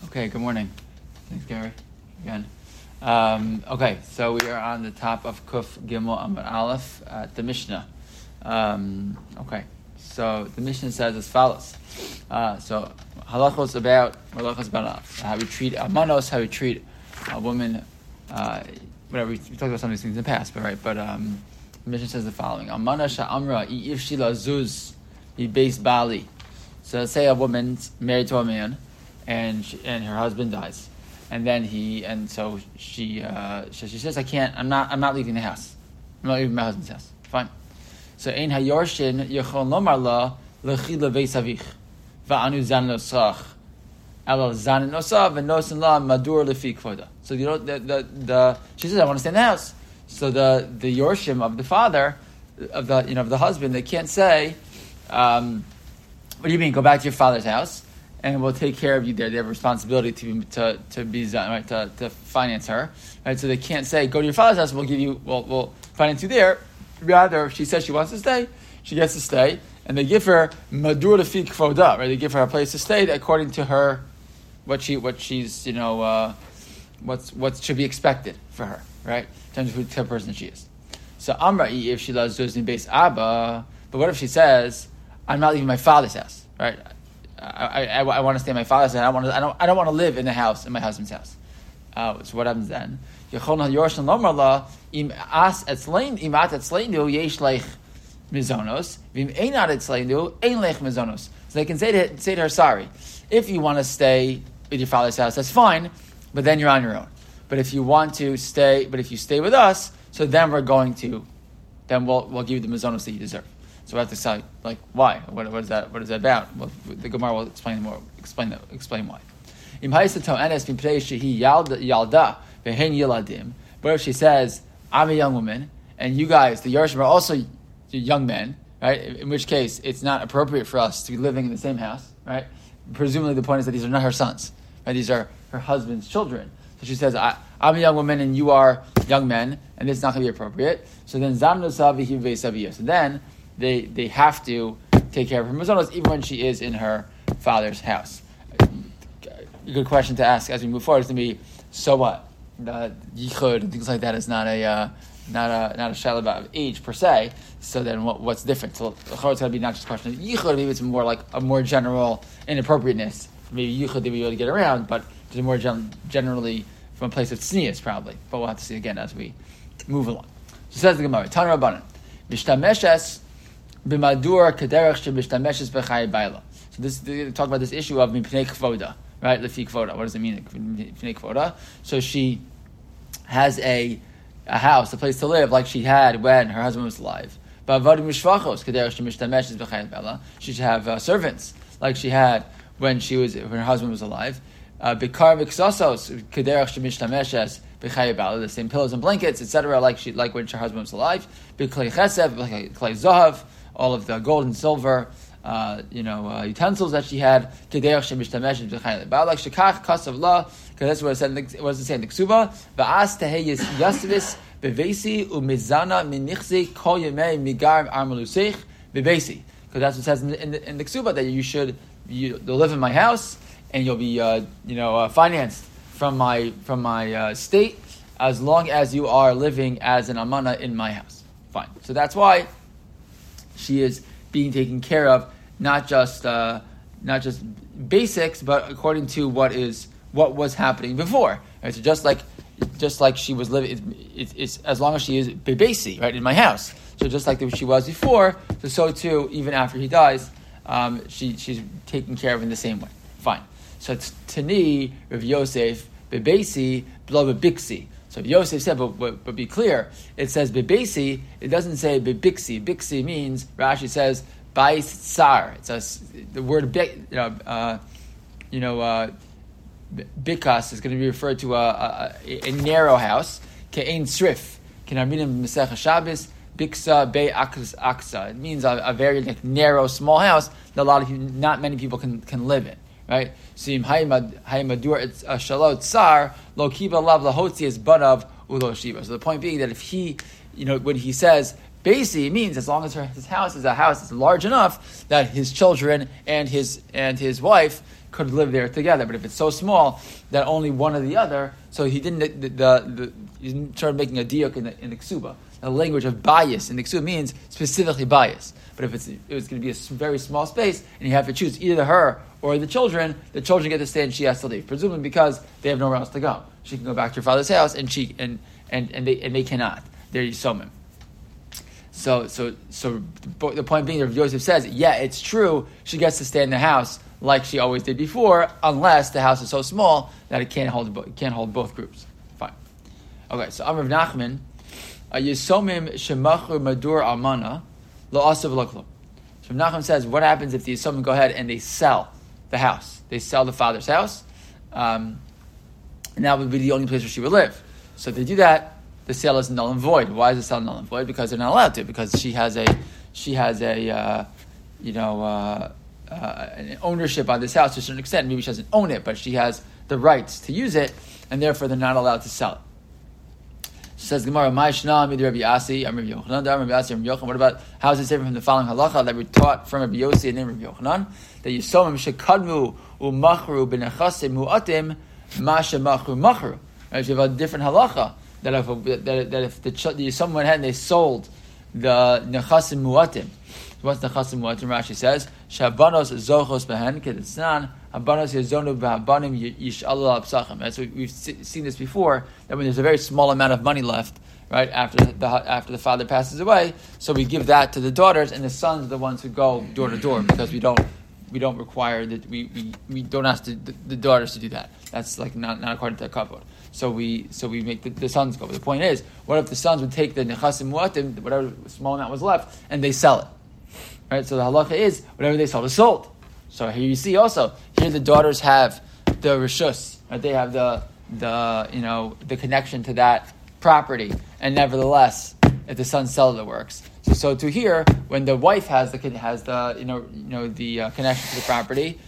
Okay, good morning. Thanks, Gary. Again. Okay, so we are on the top of Kuf Gimel Amud Aleph at the Mishnah. Okay, so the Mishnah says as follows. So halachos about how we treat almanos, how we treat a woman, whatever. We talked about some of these things in the past, but the Mishnah says the following: Almana sha'amra if shila zuz base bali. So let's say a woman's married to a man, and her husband dies, and then she says, I'm not leaving the house. I'm not leaving my husband's house. Fine. So ein hayorshin yachol lomar la lechila veisavich va'anu zan nosach ela zan nosav and nosin la madur lefi kvoda. So she says, I want to stay in the house. So the yorshim of the father of the husband, they can't say, what do you mean? Go back to your father's house, and we'll take care of you there. They have a responsibility to be right, to finance her, right? So they can't say, go to your father's house. We'll finance you there. Rather, if she says she wants to stay, she gets to stay, and they give her madur lefi kvoda, right? They give her a place to stay according to her, what she's what should be expected for her, right? In terms of who type of person she is. So Amra'i, if she loves Zuzni base Abba, but what if she says, I'm not leaving my father's house, right? I want to stay in my father's house. I don't want to live in the house, in my husband's house. So what happens then? So they can say to her, sorry, if you want to stay with your father's house, that's fine, but then you're on your own. But if you stay with us, so then we'll give you the mizonos that you deserve. So we have to say, like, why? What is that about? Well, the Gemara will explain why. But if she says, I'm a young woman, and you guys, the Yarshim, are also young men, right? In which case, it's not appropriate for us to be living in the same house, right? Presumably the point is that these are not her sons, right? These are her husband's children. So she says, I'm a young woman, and you are young men, and it's not going to be appropriate. So then, so then, they have to take care of her mazonos even when she is in her father's house. A good question to ask as we move forward is to be, so what? Yichud and things like that is not a shaila of age per se. So then what's different? So it's going to be not just a question of yichud, maybe it's more like a more general inappropriateness. Maybe yichud they be able to get around, but just more generally from a place of tznius probably. But we'll have to see again as we move along. So says the Gemara, Tana Rabbanan, Bishtameshes b'madur kederech shebishtameshes b'chay baila. So this talk about this issue of mipnei kvoda, right? Lefi kvoda. What does it mean? Mipnei kvoda. So she has a house, a place to live, like she had when her husband was alive. Ba'avadim mishvachos kederech shebishtameshes b'chay baila. She should have servants, like she had when her husband was alive. Bikar miksasos kederech shebishtameshes b'chay baila. The same pillows and blankets, etc., like when her husband was alive. B'klei chesed, b'klei zahav. All of the gold and silver, utensils that she had. Like shekach kasav la, because that's what it said. What does it say in the Ksuba? Va'as teheyis yasvis bevesi umizana minichzi kol yemei migar armalusich bevesi. Because that's what it says in the Ksuba that you'll live in my house and you'll be financed from my state as long as you are living as an amana in my house. Fine. So that's why she is being taken care of, not just basics, but according to what was happening before. Right? So just like she was living, it's as long as she is bebesi, right, in my house. So just like she was before, so too even after he dies, she's taken care of in the same way. Fine. So it's Tani Rav Yosef bebesi blo bebiksi. So Yosef said, but be clear, it says bebesi, it doesn't say bebiksi. Biksi means, Rashi says, bais tsar. The word bikas is going to be referred to a narrow house. Ke'ein srif. Kenarminim Masech Shabbos, biksa be aksa. It means a very narrow, small house that not many people can live in. Right? So haymadur it's a shalot tsar lo kiba lav lahotzi is banav ulo shiva. So the point being that if he, when he says Basically, it means as long as his house is a house that's large enough that his children and his wife could live there together. But if it's so small that only one or the other, so he didn't he started making a diuk in the ksuba. The language of bias in the ksuba means specifically bias. But if it was going to be a very small space and you have to choose either her or the children get to stay and she has to leave, presumably because they have nowhere else to go. She can go back to her father's house and they cannot. They're Yisomim. So the point being, Rav Yosef says, yeah, it's true, she gets to stay in the house like she always did before, unless the house is so small that it can't hold both groups. Fine. Okay, so Amr Rav Nachman, Yisomim shemachur madur almana lo asav lo klum. So Rav Nachman says, what happens if the Yisomim go ahead and they sell the house? They sell the father's house, and that would be the only place where she would live. So if they do that, the sale is null and void. Why is the sale null and void? Because they're not allowed to. Because she has an ownership on this house to a certain extent. Maybe she doesn't own it, but she has the rights to use it, and therefore they're not allowed to sell it. Says Gemara, Ma'ishna Midi Rabbi Yasi, Rabbi Yochanan, Rabbi Yasi, Rabbi Yochanan. What about how is it different from the following halacha that we taught from Rabbi Yossi and then Rabbi Yochanan? That Yisomim shekadmu u'machru b'nechasim mu'atim ma'ashe machru machru. Right, so you have a different halacha that if the Yisomim went ahead and they sold the nechasim mu'atim. What's nechasim mu'atim? Rashi says shabanos zochos behen kedetznan habanos yezonu b'habanim yishalu al psachim. Right, so we've seen this before, that when there's a very small amount of money left, right after the father passes away, so we give that to the daughters, and the sons are the ones who go door to door, because we don't require that we don't ask the daughters to do that. That's like not according to the kavod. So we make the sons go. But the point is, what if the sons would take the nechasim muatim, whatever small amount was left, and they sell it? Right. So the halacha is whatever they sold is sold. So here you see also here the daughters have the rishus. Right? They have the connection to that property, and nevertheless, if the sons sell it, it works. So to here, when the wife has the connection to the property,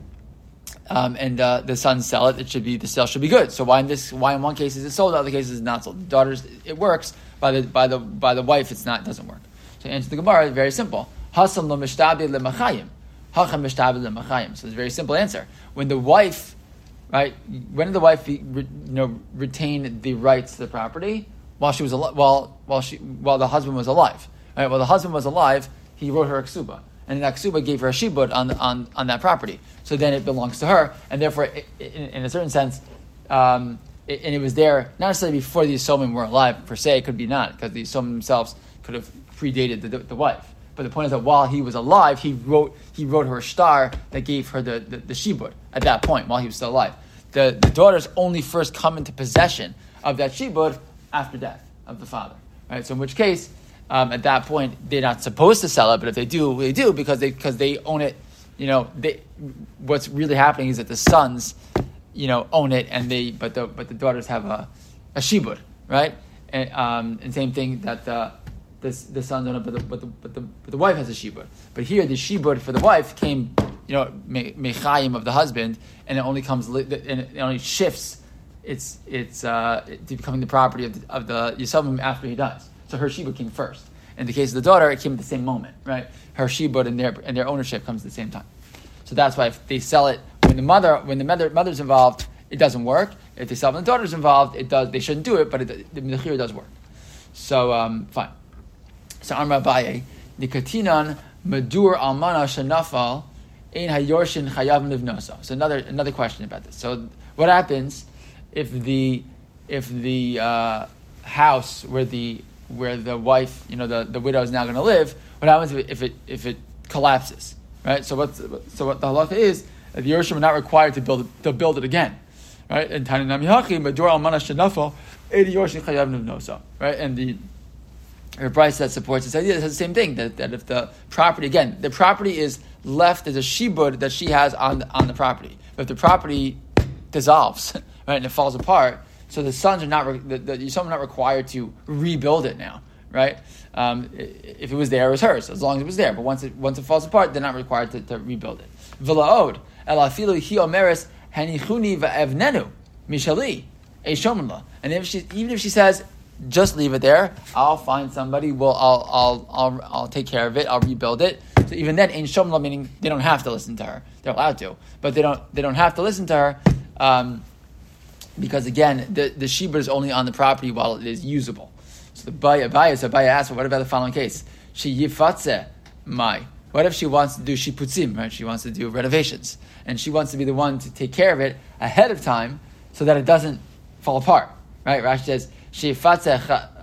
and the sons sell it, the sale should be good. So why in one case is it sold, in other cases it's not sold? The daughters, it works. By the wife, it doesn't work. So to answer the Gemara, very simple. Hasam lo mishtabi lemachayim, hacham mishtabi lemachayim. So it's a very simple answer. When the wife, right? When did the wife retain the rights to the property? While she was while the husband was alive. Right? While the husband was alive, he wrote her a ksuba, and that ksuba gave her a shibud on that property. So then it belongs to her, and therefore, in a certain sense, and it was there not necessarily before the Yisomim were alive per se. It could be not, because the Yisomim themselves could have predated the wife. But the point is that while he was alive, he wrote her a star that gave her the shibud at that point while he was still alive. The daughters only first come into possession of that shibud after death of the father. Right. So in which case, at that point, they're not supposed to sell it, but if they do, they do because they own it. What's really happening is that the sons, own it, but the daughters have a shibud, right? And same thing that the sons own it, but the wife has a shibud. But here, the shibud for the wife came, mechayim of the husband, and it only comes, and it only shifts. It's becoming the property of the Yisomim after he dies. So her shibud came first. In the case of the daughter, it came at the same moment, right? Her shibud and their ownership comes at the same time. So that's why if they sell it when the mother's involved, it doesn't work. If they sell when the daughter's involved, it does. They shouldn't do it, but the mechira does work. So fine. So Amar Abaye, Nikatinan Madur Almana Shanafal Ein Hayorshin Chayav Livnosa. So another question about this. So what happens if the house where the wife, the widow is now going to live? What happens if it collapses? Right. So what the halacha is? The Yerushim are not required to build it again. Right. And Taninam Yachi Madur Almana Shanafal Ein Hayorshin Chayav Livnosa. Right. And the price that supports this idea says the same thing, that if the property is left as a shibud that she has on the property, but if the property dissolves, right, and it falls apart, so the sons are not required to rebuild it now, right? If it was there, it was hers, as long as it was there. But once it falls apart, they're not required to rebuild it. V'la'od elafilu hi omeres hanichuni va'evnenu mishali eishomla. And even if she says, just leave it there. I'll find somebody. I'll take care of it. I'll rebuild it. So even then, in Shomla, meaning they don't have to listen to her. They're allowed to, but they don't have to listen to her because again, the shibud is only on the property while it is usable. So Abaya asks, well, what about the following case? She yifatze mai. What if she wants to do shiputzim, right? She wants to do renovations, and she wants to be the one to take care of it ahead of time so that it doesn't fall apart, right? Rashi says she yifatze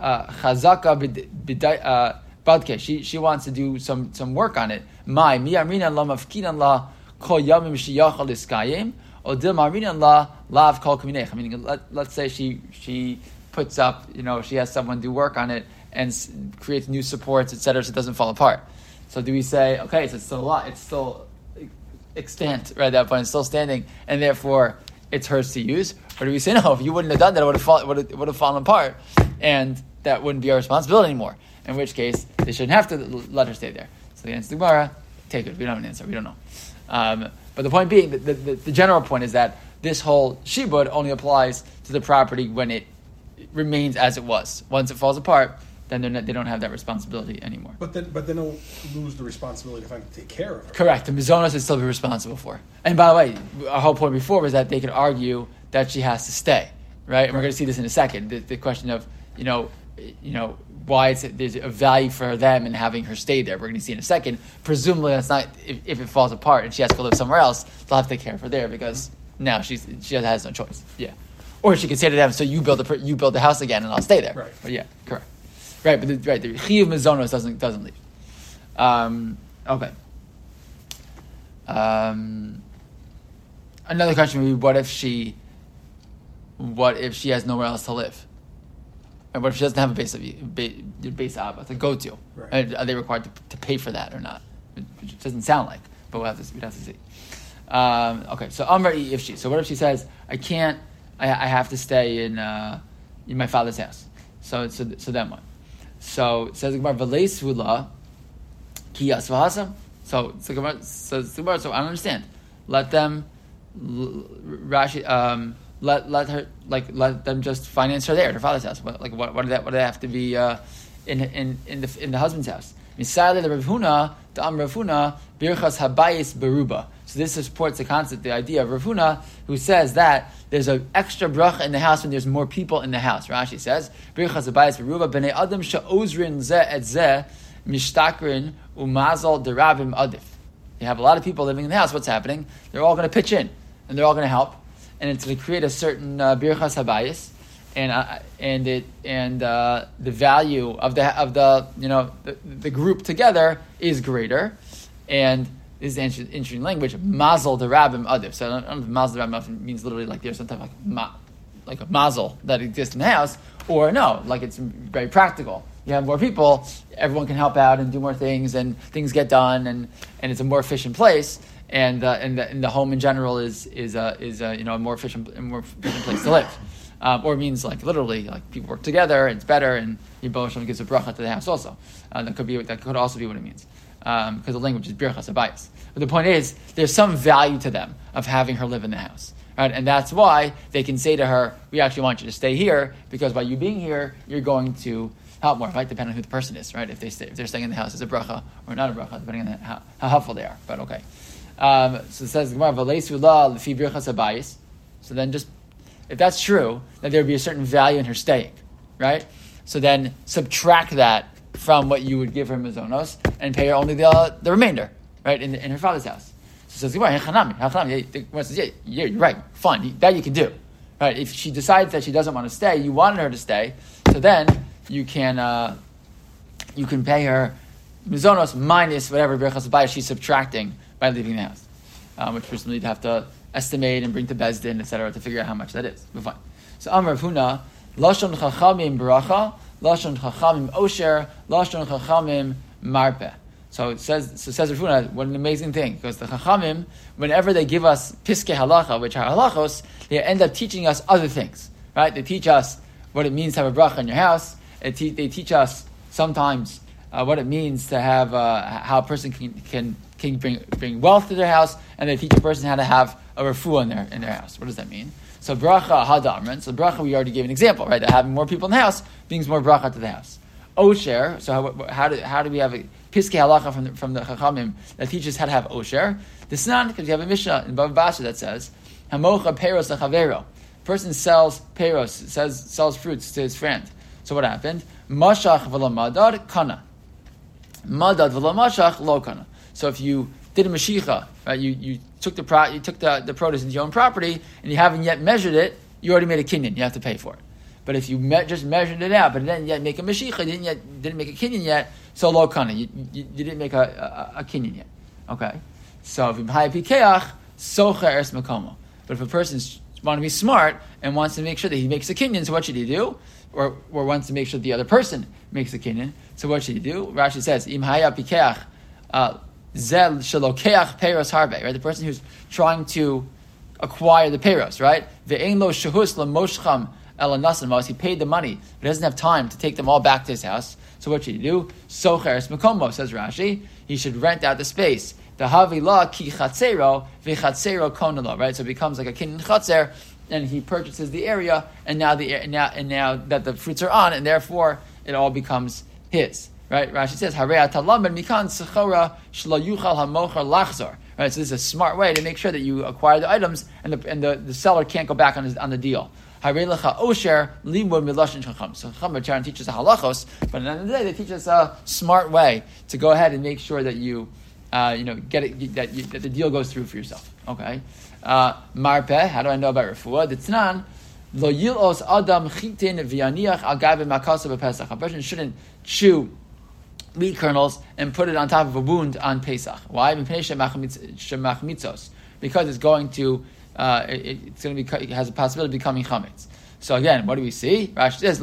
chazaka badke. She wants to do some work on it. Mai mi amrina la mafkinan la kol yamim sheyachal iskayim odil marina la lav kol kaminech. Meaning, let's say she puts up, she has someone do work on it and creates new supports, etc., so it doesn't fall apart. So do we say, okay, so it's still a lot, it's still extant right at that point, it's still standing, and therefore it's hers to use? Or do we say, no, if you wouldn't have done that, it would have fallen apart, and that wouldn't be our responsibility anymore? In which case, they shouldn't have to let her stay there. So the answer to the Gemara, take it. We don't have an answer. We don't know. But the point being, the general point is that this whole shibud only applies to the property when it remains as it was. Once it falls apart, then they don't have that responsibility anymore. But then they'll lose the responsibility to take care of it. Correct. The mizonos would still be responsible for. And by the way, our whole point before was that they could argue that she has to stay, right? And we're going to see this in a second. The question of why there's a value for them in having her stay there. We're going to see in a second. Presumably, that's not if it falls apart and she has to go live somewhere else. They'll have to take care of her there because now she has no choice. Yeah. Or she could say to them, "So you build the house again, and I'll stay there." Right. But yeah, correct. Right, but the chiyuv mizonos doesn't leave. Okay. Another question would be: what if she has nowhere else to live? And what if she doesn't have a base abba to go to? Right. Are they required to pay for that or not? Which doesn't sound like, but we'd have to see. Okay, so Amar if she. So what if she says, "I can't. I have to stay in my father's house." So then what? So it says the Gemara, "V'leisvula ki yasvahasam." So the Gemara says, "So I don't understand. Let them, Rashi, let her let them just finance her there at her father's house. What do they have to be in the husband's house?" Misale the Rav Huna, the Rav Huna birchas habayis beruba. So this supports the concept, the idea of Rav Huna, who says that there's an extra bracha in the house when there's more people in the house. Rashi says, birchas habayis beruba b'nei adam she'ozrin zeh et zeh mishtakrin umazal derabim adif. You have a lot of people living in the house. What's happening? They're all going to pitch in and they're all going to help, and it's going to create a certain birchas habayis. And the value of the group together is greater, and this is interesting language. Mazel the rabbim adif. So I don't know if mazel the rabbim means literally like there's some type of like a mazel that exists in the house, or no, like it's very practical. You have more people, everyone can help out and do more things, and things get done, and it's a more efficient place. And the home in general is a more efficient place to live. Or it means like literally, like people work together, it's better, and Yibbo Hashem gives a bracha to the house also. That could also be what it means, because the language is birchas habayis. But the point is, there's some value to them of having her live in the house, right? And that's why they can say to her, "We actually want you to stay here because by you being here, you're going to help more." Right, depending on who the person is, right? If they're staying in the house, it's a bracha or not a bracha, depending on how helpful they are. But okay, so it says Gemara v'leisu la l'fi birchas habayis. So then just if that's true, then there would be a certain value in her staying, right? So then subtract that from what you would give her mizonos and pay her only the remainder, right, in her father's house. So it says, yeah, you're right, fine, that you can do, right? If she decides that she doesn't want to stay, you wanted her to stay, so then you can pay her mizonos minus whatever birchas habayis she's subtracting by leaving the house, which presumably you'd have to estimate and bring to Beis Din, etc., to figure out how much that is. But fine. So Amar Huna, Lashon Chachamim Baracha, Lashon Chachamim Osher, Lashon Chachamim Marpeh. So it says Rav Huna, what an amazing thing, because the Chachamim, whenever they give us Piskei Halacha, which are halachos, they end up teaching us other things, right? They teach us what it means to have a bracha in your house. They teach us sometimes what it means to have how a person can can bring wealth to their house, and they teach a person how to have a refuah in their house. What does that mean? So bracha hadamran. So bracha, we already gave an example, right? That having more people in the house brings more bracha to the house. Osher. So how do we have a piskei halacha from the Chachamim that teaches how to have osher? The Snan, because you have a Mishnah in Bava Basra that says hamocha peros lechavero. Person sells peros, sells fruits to his friend. So what happened? Mashach v'lo madad kana. Madad v'lo mashach lo kana. So if you did a mashicha, right? You took the produce into your own property, and you haven't yet measured it. You already made a kinyan. You have to pay for it. But if you just measured it out, but didn't yet make a mashicha, didn't make a kinyan yet, so lo kana. You didn't make a kinyan yet. Okay. So if you buy a pikeach, socha eres makomo. But if a person wants to be smart and wants to make sure that he makes a kinyan, so what should he do? Or wants to make sure the other person makes a kinyan, so what should he do? Rashi says, im haya pikeach zel shelokeach peros harbe. Right, the person who's trying to acquire the peros, right? Ve'ein lo shehus lemoshcham el nasan. He paid the money, but he doesn't have time to take them all back to his house. So what should he do? Socher es makomo, says Rashi. He should rent out the space. The havila ki chatzero v'chatzero konelo. Right, so it becomes like a kinyan chatzer, and he purchases the area, and now that the fruits are on, and therefore it all becomes his. Right, Rashi says harei atalam mikan sechora shlo yuchal hamocher lachzor. Right, so this is a smart way to make sure that you acquire the items, and the seller can't go back on the deal. Harei lecha osher limud miloshin chacham. So Chacham are trying to teach us halachos, but at the end of the day, they teach us a smart way to go ahead and make sure that you get it, that the deal goes through for yourself. Okay, marpeh. How do I know about refuah? The Tznan lo yilos adam chitin v'yaniach al gabe makasa b'Pesach. A person shouldn't chew wheat kernels and put it on top of a wound on Pesach. Why? Because it's going to it has a possibility of becoming chametz. So again, what do we see? Rashi says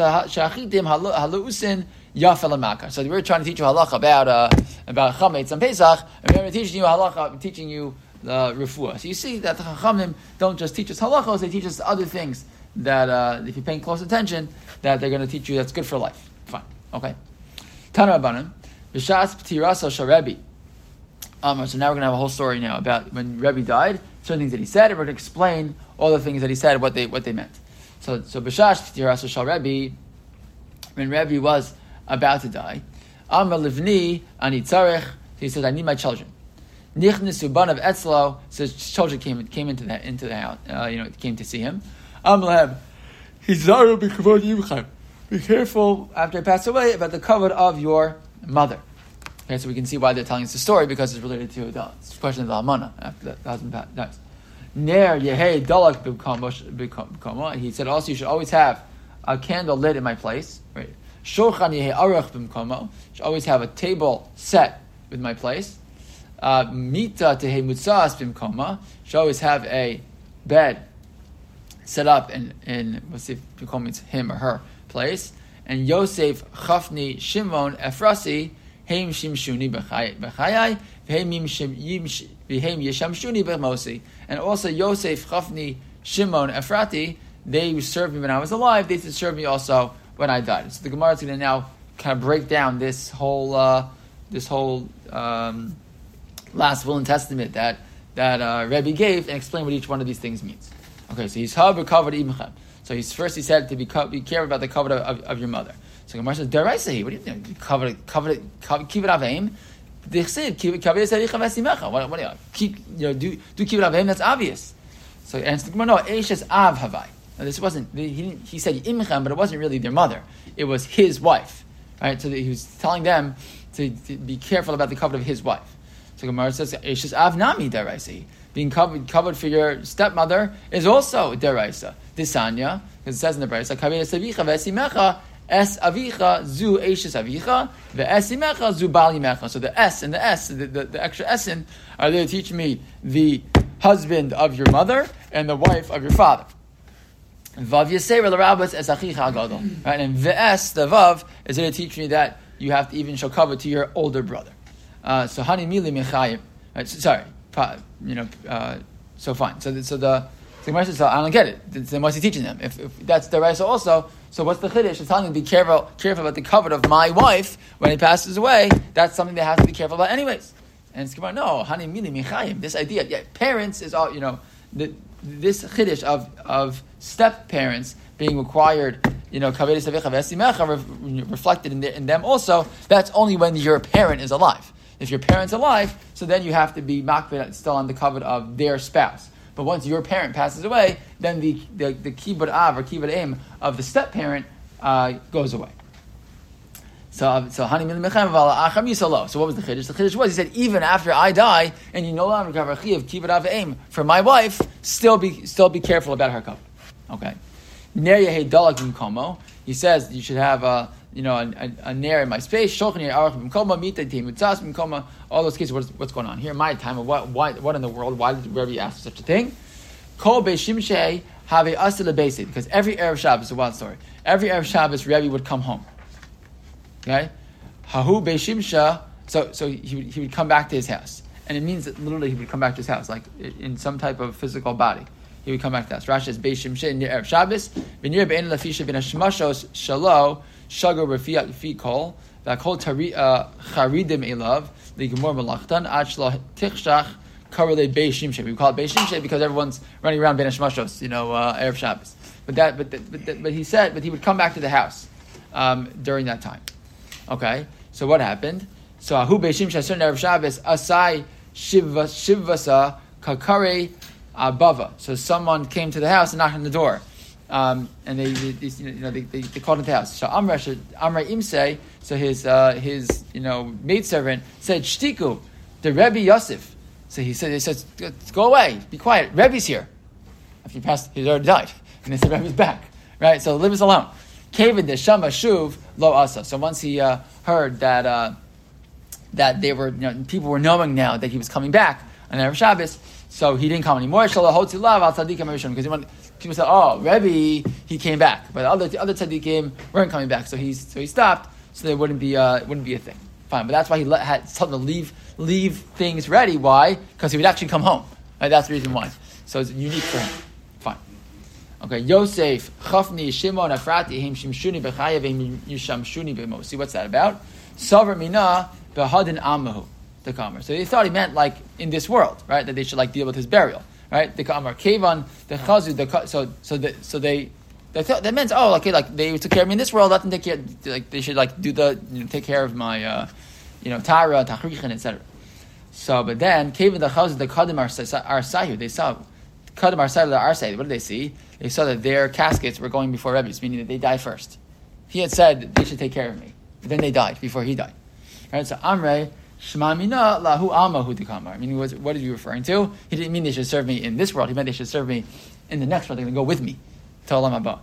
So we're trying to teach you halacha about chametz on Pesach, and we're teaching you halacha, teaching you refuah. So you see that the Chachamim don't just teach us halachos; they teach us other things that if you're paying close attention, that they're going to teach you that's good for life. Fine, okay. Tana Rabbanan, B'shas P'tiraso Shel Rebbe. So now we're going to have a whole story now about when Rebbe died, certain things that he said, and we're going to explain all the things that he said, what they meant. So B'shas P'tiraso Shel Rebbe, when Rebbe was about to die, Amar Livni Ani Tzarech, he said, I need my children. Nichnesu Banav Etzlo, so his children came into the house, came to see him. Amar Lehem, Hizaru B'kavod Yimchem. Be careful after I pass away about the kavod of your mother. Okay, so we can see why they're telling us the story, because it's related to the question of the almana after the husband dies. Ner yehei dalak b'komo. He said also you should always have a candle lit in my place. Right. Shulchan yehei aruch b'komo. Should always have a table set with my place. Mita tehei mutzas b'komo. Should always have a bed set up in let's see if b'komo means him or her place. And Yosef Chafni Shimon Efrasi Heim Shimshuni B'chayai V'heim Yeshamshuni B'mosi. And also Yosef Chafni Shimon Efrati, they served me when I was alive, they should serve me also when I died. So the Gemara is going to now kind of break down this whole last will and testament that Rebbe gave, and explain what each one of these things means. Okay, so he's Hab recovered Imchem. So he said to be careful about the covet of your mother. So Gemara says, "Deraisa, what do you think? Covet kibbut aveim? They said kibbut avesimecha. What do you do kibbut aveim? That's obvious." So answer the Gemara, no, Eishes av havai. Now this wasn't. He said imchem, but it wasn't really their mother. It was his wife, right? So he was telling them to be careful about the covet of his wife. So Gemara says, "Eishes av nami deraisa." Being covered for your stepmother is also deraisa. Disanya, because it says in the Brayso, "Kavedes avicha ve'esimecha es avicha zu eishes avicha ve'esimecha zu bal yimecha." So the S and the S, the extra S in, are there to teach me the husband of your mother and the wife of your father. Vav yisera l'rabbos es achicha agadol. Right, and ve'es the vav is there to teach me that you have to even show cover to your older brother. So hani mili mechayim. Sorry. So fine. So the Gemara says, I don't get it. Then what's he teaching them? If that's the Raisa also, so what's the Chiddush? It's telling them to be careful about the covet of my wife when he passes away. That's something they have to be careful about anyways. And it's going, no, hani mili michayim. This idea, parents is all, this chiddush of step parents being required, kavedes avicha v'esimecha reflected in them also. That's only when your parent is alive. If your parent's alive, so then you have to be makbid still on the covet of their spouse. But once your parent passes away, then the kibbud av or kibbud im of the step parent goes away. So hani min mechem v'ala acham yisalo. So what was the chiddush? The chiddush was, he said, even after I die and you no longer have a chiv kibbud av im for my wife, still be careful about her covet. Okay. Ner yehei dalak b'mkomo. He says you should have a ner in my space. Shochan arach b'mkomo, mita timutzas b'mkomo. All those cases. What's going on here? My time of what in the world? Why did Rebbe ask such a thing? Kol beishimshei have asila beis, because every Erev Shabbos, a wild story. Every Erev Shabbos, Rebbe would come home. Okay, hahu beishimsha. So he would come back to his house, and it means that literally he would come back to his house, like in some type of physical body. He would come back to us. Rashi says, Beishimshe near Erev Shabbos, v'nir be'en lafisha bin hashmashos shalo, shago refiat fi kol, v'akol charidim elav, l'gemor melachtan, ad shlo tichshach, karele Beishimshe. We call it Beishimshe because everyone's running around ben hashmashos, Erev Shabbos. But he would come back to the house during that time. Okay, so what happened? So Ahu Beishimshe certain Erev Shabbos, asai shivvasa kakare Bava. So someone came to the house and knocked on the door, and they called into the house. So Amra Imse, so his maidservant said, "Shtiku, the Rebbe Yosef." So he says, "Go away, be quiet. Rebbe's here." After he's already died, and they said Rebbe's back, right? So leave us alone. Kevin the Shama Shuv Lo Asa. So once he heard that they were, people were knowing now that he was coming back on Erev Shabbos. So he didn't come anymore. Because people said, "Oh, Rebbe, he came back," but the other tzaddikim weren't coming back. So he stopped, so there wouldn't be a thing. Fine, but that's why he had told them to leave things ready. Why? Because he would actually come home. Right? That's the reason why. So it's unique for him. Fine. Okay, Yosef, Chafni, Shimon, Afrati, Him Shimshuni, Bechayev, Him Yushamshuni, Bemo. See what's that about? Savar Mina, Behadin Amahu. The Kamar. So they thought he meant like in this world, right? That they should like deal with his burial, right? The Kamar, Kevan, the Chazu, so they thought that meant like they took care of me in this world. Let them take care. Like they should like do take care of my Tara, Tachrichin, etc. So, but then Kevan the Chazu, the Kadim Arsayu, they saw Kadim Arsayu the Arsay. What did they see? They saw that their caskets were going before Rebbe's, meaning that they died first. He had said they should take care of me, but then they died before he died. Right? So Amrei. Shema mina lahu amahu dikamar. Meaning, what are you referring to? He didn't mean they should serve me in this world. He meant they should serve me in the next world. They're going to go with me to Olam Haba.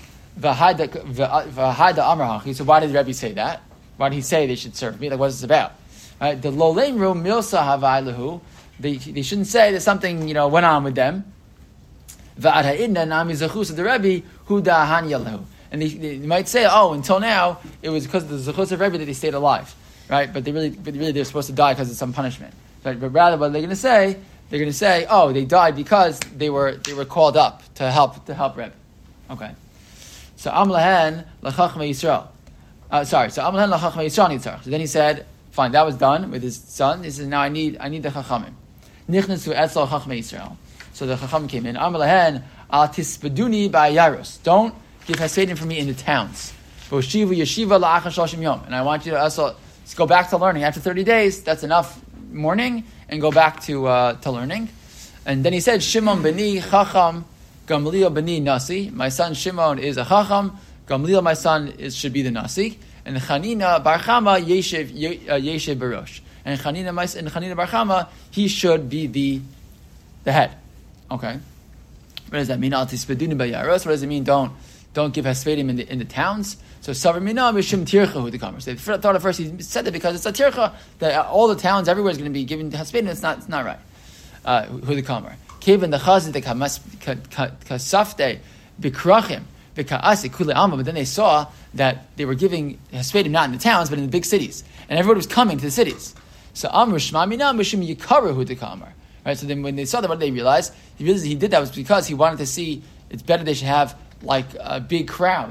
V'hada amrahach. So why did Rebbe say that? Why did he say they should serve me? Like, what is this about? Right? The loleim room milsa havai lahu. They shouldn't say that something went on with them. V'ad ha'idna nami zachu. So the Rebbe huda hanya lahu. And they might say, until now it was because of the zechus of Rebbe that they stayed alive. Right, but they're supposed to die because of some punishment. But rather, what they're going to say, they died because they were called up to help Rebbe. Okay. So Amlahen lachachma Yisrael. So Amlahen lachachma Yisrael nitzarach. So then he said, fine, that was done with his son. He says, now I need the chachamim. Nichnasu etzal chachma Yisrael. So the chacham came in. Amlahen al tispaduni ba'yaros. Don't give hespedim for me in the towns. V'oshivu yeshiva la'achar shoshim yom. And I want you to also go back to learning. After 30 days, that's enough mourning, and go back to learning. And then he said, Shimon b'ni chacham, Gamliel b'ni nasi. My son Shimon is a chacham. Gamliel, my son, should be the nasi. And Chanina bar Chama yeshiv barosh. And Chanina bar Chama, he should be the head. Okay. What does that mean? Al tisbeduni b'yaros. What does it mean? Don't give haspedim in the towns. So Savar Mina Mishum Tircha Hu the Kamar. So they thought at first he said that because it's a Tircha, that all the towns everywhere is going to be given haspedim. It's not right. Hu the Kamar. Kevin the Chazit the Kasafte Bikrachim Bikaasi Kule Amma. But then they saw that they were giving haspedim not in the towns but in the big cities, and everybody was coming to the cities. So Amr Shma Mina Mishum Yikaru Hu the Kamar. Right. So then when they saw that, what did they realize? He did that was because he wanted to see it's better they should have like big crowds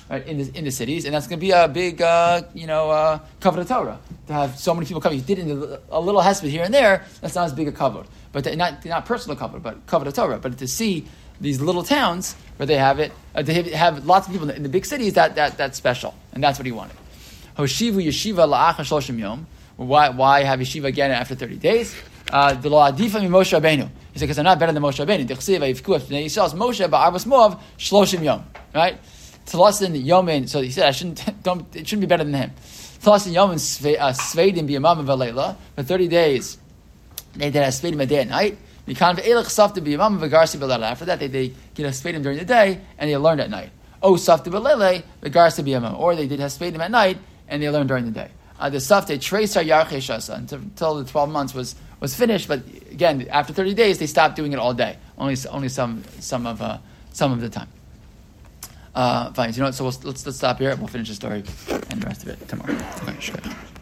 right, in the cities, and that's going to be a big, kavod of Torah to have so many people coming. You did a little hesped here and there. That's not as big a kavod, but not personal kavod, but kavod of Torah. But to see these little towns where they have it, they have lots of people in the big cities. That's special, and that's what he wanted. Hoshivu yeshiva la'achar shloshim yom. Why have yeshiva again after 30 days? The lo adifa mi Moshe Rabbeinu. He said, because I'm not better than Moshe Rabbeinu. Dichsiv vayivku b'nei Yisrael Moshe ba'arvos Moav shloshim yom. Right? Telasin yomin. So he said, it shouldn't be better than him. Telasin yomin sveidim b'yamam v'leila. For 30 days, they did a sveidim a day and night. After that, they get a sveidim during the day and they learned at night. Or they did haspedim at night and they learned during the day. The safte trace our yarchei until the 12 months was finished. But again, after 30 days, they stopped doing it all day. Only some of the time. Fine. So let's stop here. We'll finish the story and the rest of it tomorrow. Okay, sure.